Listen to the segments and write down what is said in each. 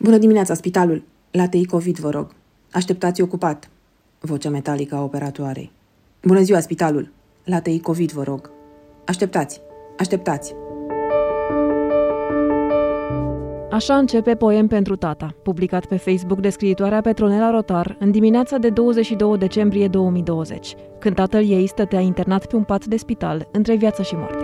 Bună dimineața, spitalul! La TI COVID, vă rog. Așteptați ocupat. Vocea metalică a operatoarei. Bună ziua, spitalul! La TI COVID, vă rog. Așteptați. Așa începe Poem pentru tata, publicat pe Facebook de scriitoarea Petronela Rotar în dimineața de 22 decembrie 2020, când tatăl ei stătea internat pe un pat de spital între viață și moarte.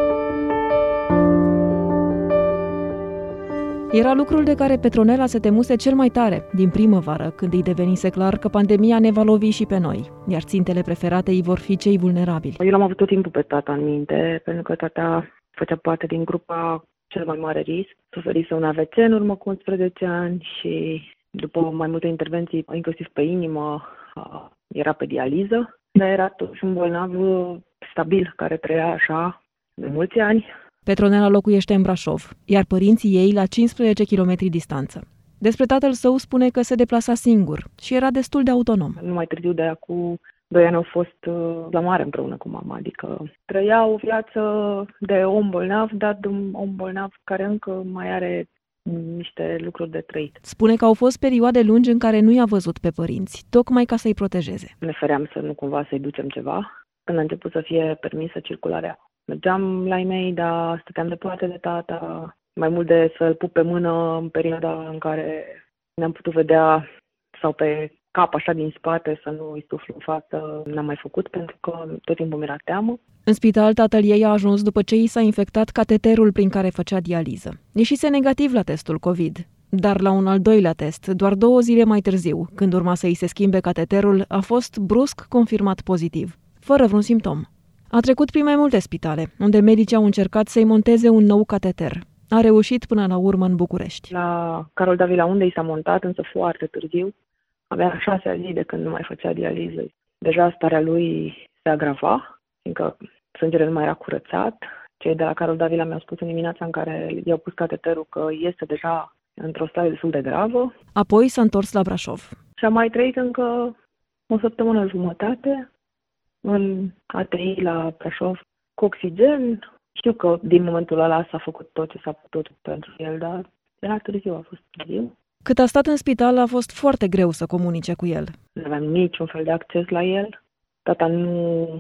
Era lucrul de care Petronela se temuse cel mai tare din primăvară, când îi devenise clar că pandemia ne va lovi și pe noi, iar țintele preferate îi vor fi cei vulnerabili. Eu l-am avut tot timpul pe tata în minte, pentru că tata făcea parte din grupa cel mai mare risc. Suferise un AVC în urmă cu 11 ani și după mai multe intervenții, inclusiv pe inimă, era pe dializă. Dar era totuși un bolnav stabil, care trăia așa de mulți ani. Petronela locuiește în Brașov, iar părinții ei la 15 km distanță. Despre tatăl său spune că se deplasa singur și era destul de autonom. Mai târziu de acum 2 ani au fost la mare împreună cu mama, adică trăia o viață de om bolnav, dar de un om bolnav care încă mai are niște lucruri de trăit. Spune că au fost perioade lungi în care nu i-a văzut pe părinți, tocmai ca să-i protejeze. Ne feream să nu cumva să-i ducem ceva, când a început să fie permisă circularea. Mergeam la ei mei, dar stăteam departe de tata, mai mult de să-l pup pe mână în perioada în care ne-am putut vedea, sau pe cap așa din spate, să nu îi suflu în față, n-am mai făcut pentru că tot timpul mi-era teamă. În spital, tatăl ei a ajuns după ce i s-a infectat cateterul prin care făcea dializă. Ieșise negativ la testul COVID, dar la un al doilea test, doar 2 zile mai târziu, când urma să îi se schimbe cateterul, a fost brusc confirmat pozitiv, fără vreun simptom. A trecut prin mai multe spitale, unde medicii au încercat să-i monteze un nou cateter. A reușit până la urmă în București. La Carol Davila, unde i s-a montat, însă foarte târziu, avea 6 zile de când nu mai făcea dializă. Deja starea lui se agrava, fiindcă sângele nu mai era curățat. Cei de la Carol Davila mi-au spus în dimineața în care i-au pus cateterul că este deja într-o stare destul de gravă. Apoi s-a întors la Brașov. Și a mai trăit încă o săptămână jumătate în ATI la Brașov cu oxigen. Știu că din momentul ăla s-a făcut tot ce s-a putut pentru el, dar era târziu, a fost târziu. Cât a stat în spital, a fost foarte greu să comunice cu el. Nu aveam niciun fel de acces la el. Tata nu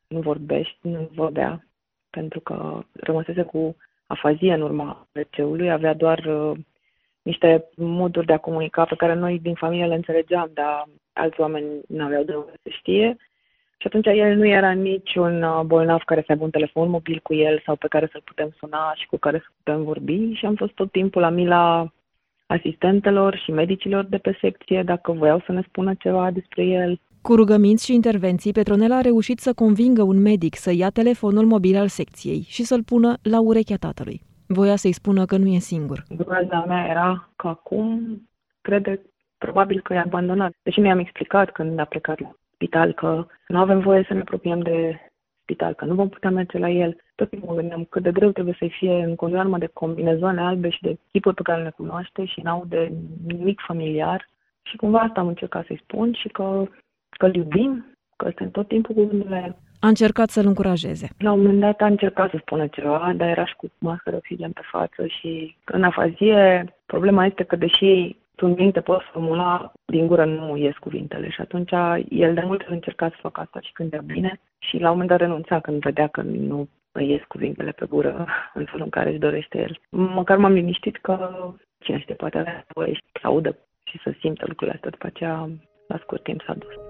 vorbea, pentru că rămăsese cu afazie în urma AVC-ului. Avea doar niște moduri de a comunica pe care noi din familie le înțelegeam, dar alți oameni nu aveau de unde să știe. Și atunci el nu era niciun bolnav care să aibă un telefon mobil cu el sau pe care să-l putem suna și cu care să putem vorbi. Și am fost tot timpul la mila asistentelor și medicilor de pe secție dacă voiau să ne spună ceva despre el. Cu rugăminți și intervenții, Petronela a reușit să convingă un medic să ia telefonul mobil al secției și să-l pună la urechea tatălui. Voia să-i spună că nu e singur. Groaza mea era că acum crede probabil că e abandonat. Deși mi-am explicat când a plecat la spital că nu avem voie să ne apropiem de spital, că nu vom putea merge la el. Tot timpul mă gândeam cât de greu trebuie să-i fie în urmă de combinezoane albe și de tipuri pe care le cunoaște și n-au de nimic familiar. Și cumva asta am încercat să-i spun și că îl iubim, că suntem tot timpul cu gândul la el. A încercat să-l încurajeze. La un moment dat a încercat să spună ceva, dar era și cu mască de oxigen pe față și în afazie problema este că deși cuvinte pot formula, din gură nu ies cuvintele și atunci el de multe ori încerca să facă asta și când e bine și la un moment dat renunța când vedea că nu ies cuvintele pe gură în felul în care își dorește el. Măcar m-am liniștit că cine știe, poate avea nevoie să audă și să simtă lucrurile astea, după aceea la scurt timp s-a dus.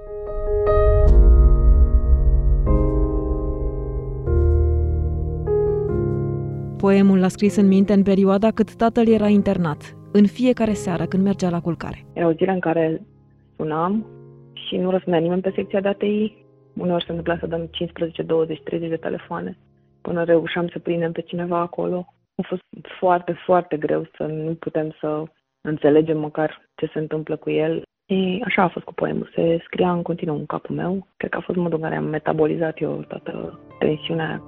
Poemul l-a scris în minte în perioada cât tatăl era internat, în fiecare seară când mergea la culcare. Erau zile în care sunam și nu răspundea nimeni pe secția de ATI. Uneori se întâmpla să dăm 15, 20, 30 de telefoane până reușeam să prindem pe cineva acolo. A fost foarte, foarte greu să nu putem să înțelegem măcar ce se întâmplă cu el. Și așa a fost cu poemul. Se scria în continuu în capul meu. Cred că a fost modul în care am metabolizat eu toată tensiunea aia.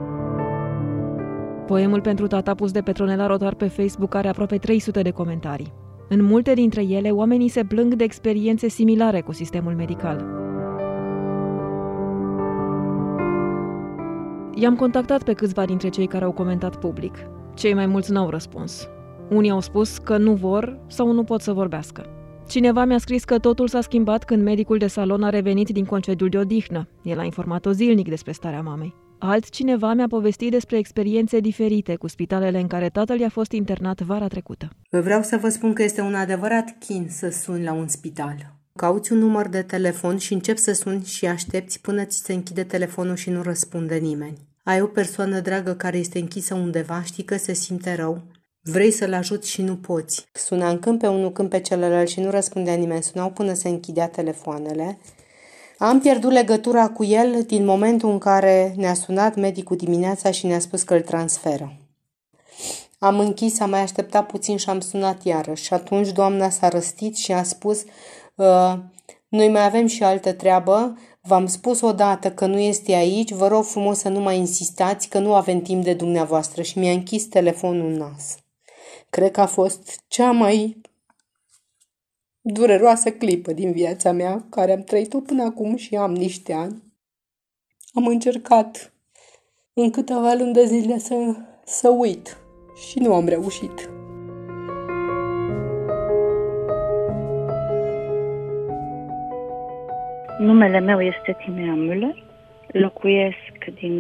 Poemul pentru tata pus de Petronela Rotar pe Facebook are aproape 300 de comentarii. În multe dintre ele, oamenii se plâng de experiențe similare cu sistemul medical. I-am contactat pe câțiva dintre cei care au comentat public. Cei mai mulți n-au răspuns. Unii au spus că nu vor sau nu pot să vorbească. Cineva mi-a scris că totul s-a schimbat când medicul de salon a revenit din concediul de odihnă. El a informat-o zilnic despre starea mamei. Altcineva mi-a povestit despre experiențe diferite cu spitalele în care tatăl i-a fost internat vara trecută. Vreau să vă spun că este un adevărat chin să suni la un spital. Cauți un număr de telefon și începi să suni și aștepți până ți se închide telefonul și nu răspunde nimeni. Ai o persoană dragă care este închisă undeva, știi că se simte rău, vrei să-l ajuți și nu poți. Sunam când pe unul, când pe celălalt și nu răspundea nimeni, sunau până se închidea telefoanele. Am pierdut legătura cu el din momentul în care ne-a sunat medicul dimineața și ne-a spus că îl transferă. Am închis, am mai așteptat puțin și am sunat iarăși. Și atunci doamna s-a răstit și a spus: noi mai avem și altă treabă, v-am spus odată că nu este aici, vă rog frumos să nu mai insistați că nu avem timp de dumneavoastră, și mi-a închis telefonul în nas. Cred că a fost cea mai dureroasă clipă din viața mea, care am trăit-o până acum și am niște ani. Am încercat în câteva luni de zile să uit și nu am reușit. Numele meu este Timea Müller. Locuiesc din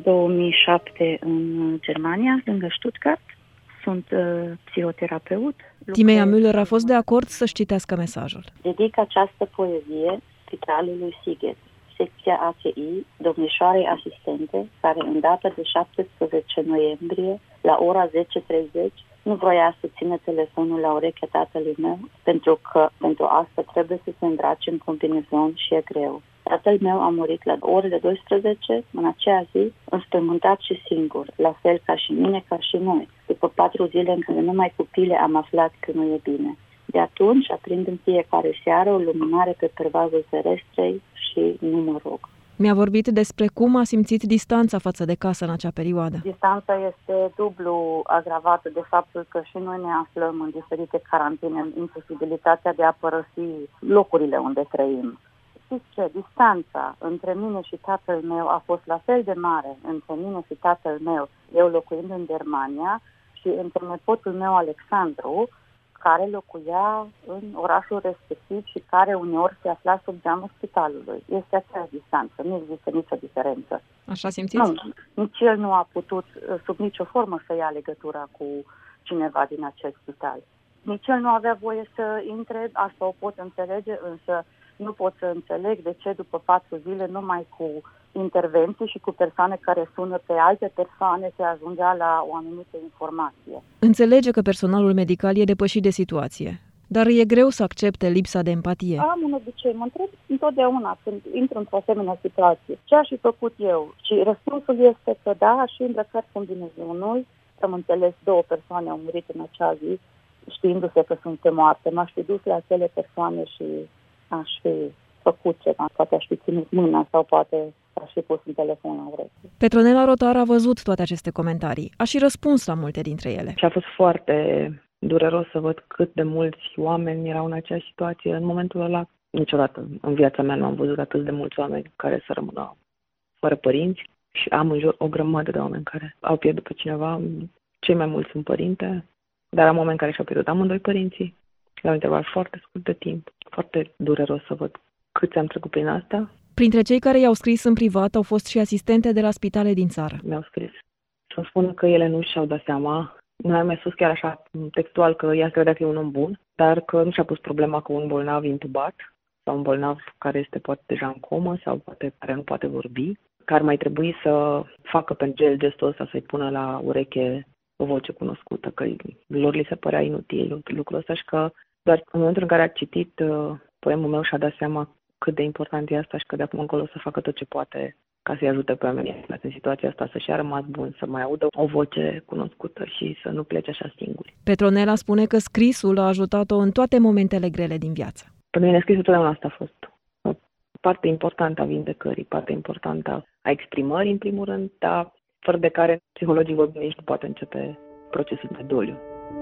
2007 în Germania, lângă Stuttgart. Sunt psihoterapeut. Timea Müller a fost de acord să-și citească mesajul. Dedic această poezie Spitalului Sighet, secția ACI, domnișoarei asistente, care în data de 17 noiembrie, la ora 10:30, nu vroia să țină telefonul la urechea tatălui meu, pentru că pentru asta trebuie să se îmbrace în combinezon și e greu. Tatăl meu a murit la orele 12, în aceea zi, înspăimântat și singur, la fel ca și mine, ca și noi, după 4 zile în care numai cu pile am aflat că nu e bine. De atunci aprind în fiecare seară o luminare pe pervazul ferestrei și nu mă rog. Mi-a vorbit despre cum a simțit distanța față de casă în acea perioadă. Distanța este dublu agravată de faptul că și noi ne aflăm în diferite carantine, în imposibilitatea de a părăsi locurile unde trăim. Știți ce? Distanța între mine și tatăl meu a fost la fel de mare între mine și tatăl meu, eu locuind în Germania, și între nepotul meu Alexandru, care locuia în orașul respectiv și care uneori se afla sub geamul spitalului. Este aceeași distanță, nu există nicio diferență. Așa simțiți? Nu, nici el nu a putut sub nicio formă să ia legătura cu cineva din acel spital. Nici el nu avea voie să intre, asta o pot înțelege, însă nu pot să înțeleg de ce după 4 zile, numai cu intervenții și cu persoane care sună pe alte persoane, se ajungea la o anumită informație. Înțelege că personalul medical e depășit de situație, dar e greu să accepte lipsa de empatie. Am un obicei, mă întreb întotdeauna când intru într-o asemenea situație, ce aș fi făcut eu? Și răspunsul este că da, aș fi îmbrăcat combinezonul. Am înțeles, 2 persoane au murit în acea zi, știindu-se că sunt moarte. M-aș fi dus la acele persoane și aș fi făcut ceva, poate aș fi ținut mâna sau poate aș fi pus un telefon la ureche. Petronela Rotar a văzut toate aceste comentarii, a și răspuns la multe dintre ele. Și a fost foarte dureros să văd cât de mulți oameni erau în aceeași situație în momentul ăla. Niciodată în viața mea nu am văzut atât de mulți oameni care să rămână fără părinți și am în jur o grămadă de oameni care au pierdut pe cineva. Cei mai mulți sunt părinte, dar am oameni care și-au pierdut amândoi părinții la un interval foarte scurt de timp. Foarte dureros să văd câți am trecut prin asta. Printre cei care i-au scris în privat au fost și asistente de la spitale din țară. Mi-au scris să-mi spună că ele nu și-au dat seama. Una mi-a spus chiar așa textual că ea credea că e un om bun, dar că nu și-a pus problema că un bolnav intubat sau un bolnav care este poate deja în comă sau poate care nu poate vorbi, că ar mai trebui să facă pentru el gestul ăsta, să-i pună la ureche o voce cunoscută, că lor li se părea inutil lucrul ăsta și că doar în momentul în care a citit poemul meu și-a dat seama cât de important e asta și că de acum încolo să facă tot ce poate ca să-i ajute pe oamenii în situația asta, să-și a rămas bun, să mai audă o voce cunoscută și să nu plece așa singuri. Petronela spune că scrisul a ajutat-o în toate momentele grele din viață. Pentru mine scrisul totdeauna asta a fost o parte importantă a vindecării, parte importantă a exprimării, în primul rând, dar fără de care psihologii vorbind nici nu poate începe procesul de doliu.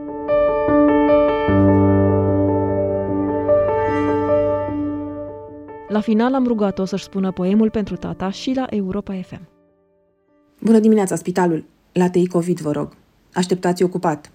La final am rugat-o să-și spună poemul pentru tata și la Europa FM. Bună dimineața, spitalul! La TI COVID, vă rog. Așteptați ocupat.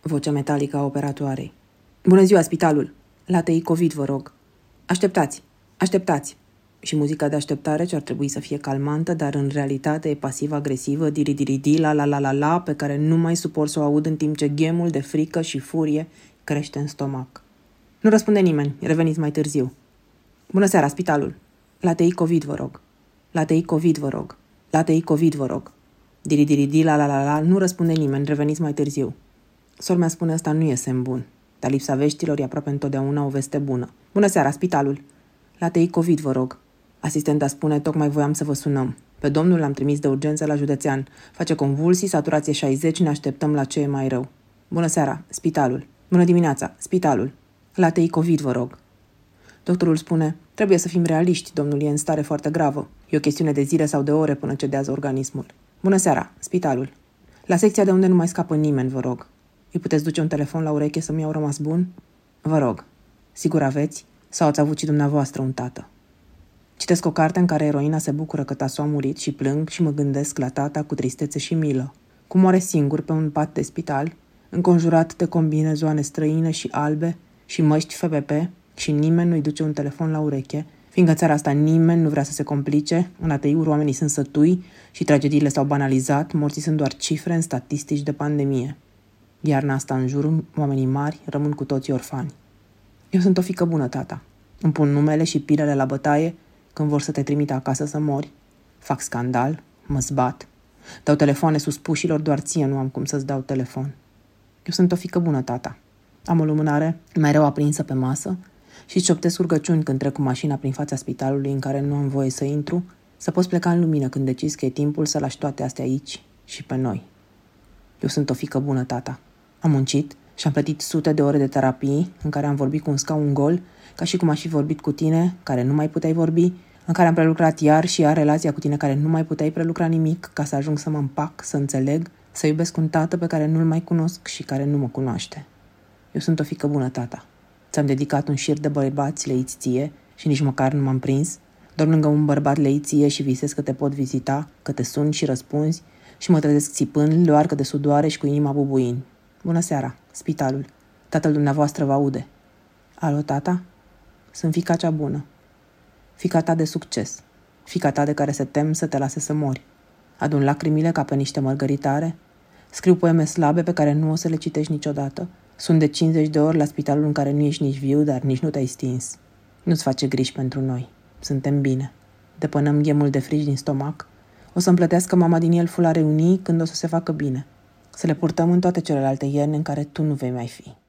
Vocea metalică a operatoarei. Bună ziua, spitalul! La TI COVID, vă rog. Așteptați! Așteptați! Și muzica de așteptare, ce ar trebui să fie calmantă, dar în realitate e pasiv-agresivă, diri-diri-di, la, pe care nu mai suport să o aud în timp ce ghemul de frică și furie crește în stomac. Nu răspunde nimeni, reveniți mai târziu. Bună seara, spitalul! La TI COVID, vă rog. La TI COVID, vă rog. La TI COVID, vă rog. Diri-diri-di, la, nu răspunde nimeni, reveniți mai târziu. Sor mea spune asta nu e semn bun, dar lipsa veștilor e aproape întotdeauna o veste bună. Bună seara, spitalul! La TI COVID, vă rog. Asistenta spune, tocmai voiam să vă sunăm. Pe domnul l-am trimis de urgență la județean. Face convulsii, saturație 60, ne așteptăm la ce e mai rău. Bună seara, spitalul! Bună dimineața, spitalul! La TI COVID, vă rog. Doctorul spune, trebuie să fim realiști, domnul e în stare foarte gravă. E o chestiune de zile sau de ore până cedează organismul. Bună seara, spitalul! La secția de unde nu mai scapă nimeni, vă rog. Îi puteți duce un telefon la ureche să-mi iau rămas bun? Vă rog. Sigur aveți? Sau ați avut și dumneavoastră un tată? Citesc o carte în care eroina se bucură că tasul a murit și plâng și mă gândesc la tata cu tristețe și milă. Cum moare singur pe un pat de spital, înconjurat de combinezoane străine și albe și măști FPP și nimeni nu-i duce un telefon la ureche, fiindcă în țara asta nimeni nu vrea să se complice, în ATI-uri oamenii sunt sătui și tragediile s-au banalizat, morții sunt doar cifre în statistici de pandemie. Iarna asta în jurul, oamenii mari rămân cu toții orfani. Eu sunt o fiică bună, tata. Îmi pun numele și pilele la bătaie când vor să te trimită acasă să mori. Fac scandal, mă zbat. Dau telefoane suspușilor, doar ție nu am cum să-ți dau telefon. Eu sunt o fiică bună, tata. Am o lumânare mereu aprinsă pe masă și cioptesc rugăciuni când trec cu mașina prin fața spitalului în care nu am voie să intru, să poți pleca în lumină când decizi că e timpul să lași toate astea aici și pe noi. Eu sunt o fiică bună, tata. Am muncit și am plătit sute de ore de terapii în care am vorbit cu un scaun gol, ca și cum aș fi vorbit cu tine, care nu mai puteai vorbi, în care am prelucrat iar și iar relația cu tine, care nu mai puteai prelucra nimic, ca să ajung să mă împac, să înțeleg, să iubesc un tată pe care nu-l mai cunosc și care nu mă cunoaște. Eu sunt o fiică bună, tata. Ți-am dedicat un șir de bărbați leiți ție și nici măcar nu m-am prins. Dorm lângă un bărbat leit ție și visez că te pot vizita, că te sun și răspunzi și mă trezesc țipând, leoarcă de sudoare și cu inima bubuind. Bună seara, spitalul. Tatăl dumneavoastră vă aude. Alo, tata? Sunt fiica cea bună. Fiica ta de succes. Fiica ta de care se tem să te lase să mori. Adun lacrimile ca pe niște mărgăritare. Scriu poeme slabe pe care nu o să le citești niciodată. Sunt de 50 de ori la spitalul în care nu ești nici viu, dar nici nu te-ai stins. Nu-ți face griji pentru noi. Suntem bine. Depănăm ghemul de frici din stomac. O să-mi plătească mama din el la reunii când o să se facă bine. Să le purtăm în toate celelalte ierne în care tu nu vei mai fi.